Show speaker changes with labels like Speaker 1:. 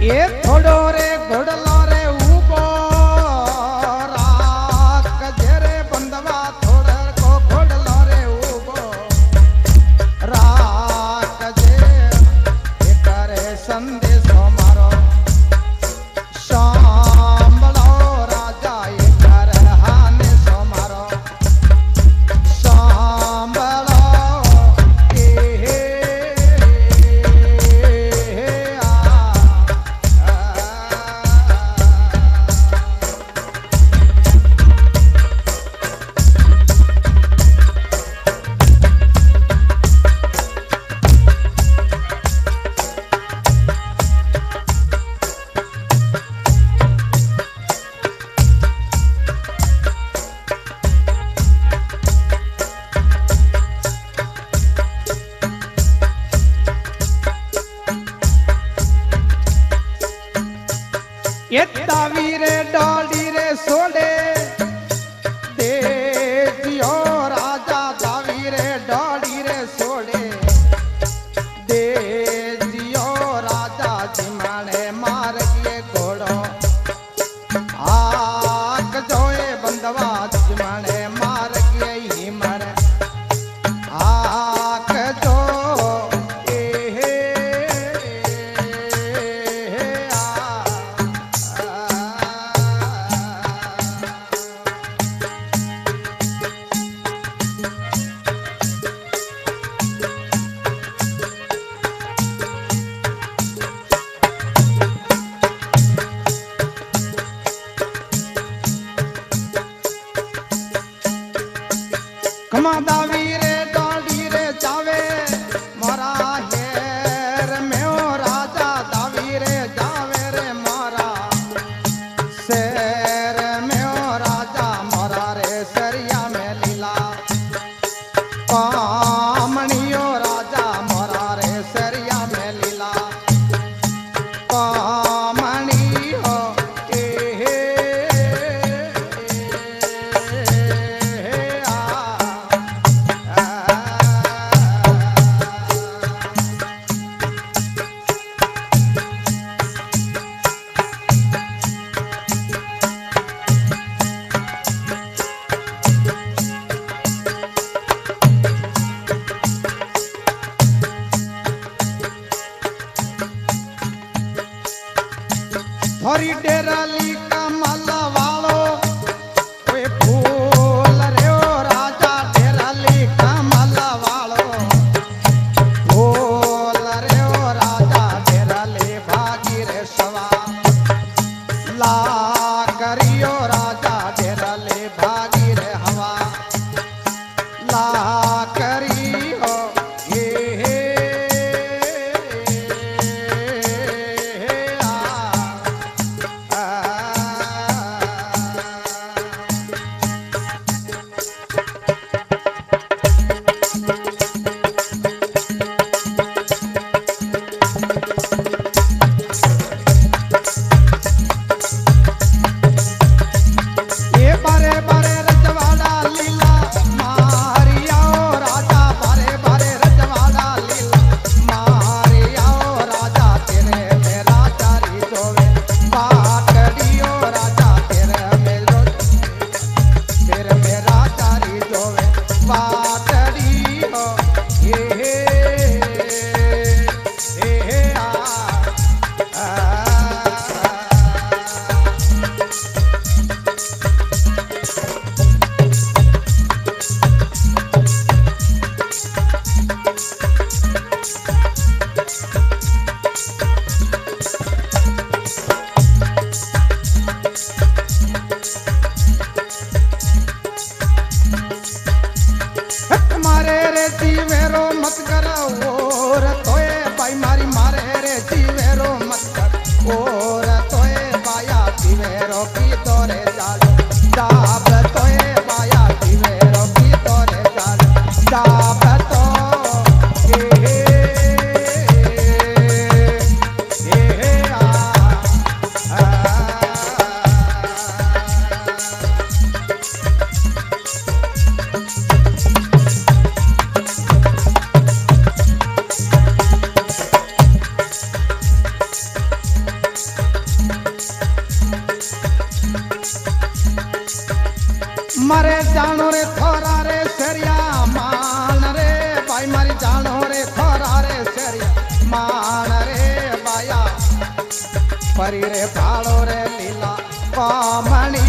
Speaker 1: ये थोड़ो रे घोड़लो रे ऊबो रात कजेरे बंदवा थोड़े को घोड़लो रे ऊबो रात कजे करे संदेशो मारो सांभळो राजा ये करे हाने सो मारो सांभळो ये दावी रे डोली रे सोडे दे जियो राजा दावी रे डोली रे सोडे दे जियो राजा जिमाने मार किए घोड़ो आक जोए बंदवा जिमाने मार किए ही मर आक जो कमा दावी रे डोली रे जावे मोरा हेर में ओ राजा दावी रे जावे रे मोरा शेर में ओ राजा मोरा रे सरिया में लीला पामणियो राजा मोरा रे सरिया में लीला पामणी हो थोड़ी डेराली कमल वालो वे फूल रे ओ राजा डेराली कमल वालो फूल रे ओ राजा डेराली भागी रे सवा ला करियो राजा डेराली भागी रे हवा ला करियो परी रे फाड़ो रे लीला बामणी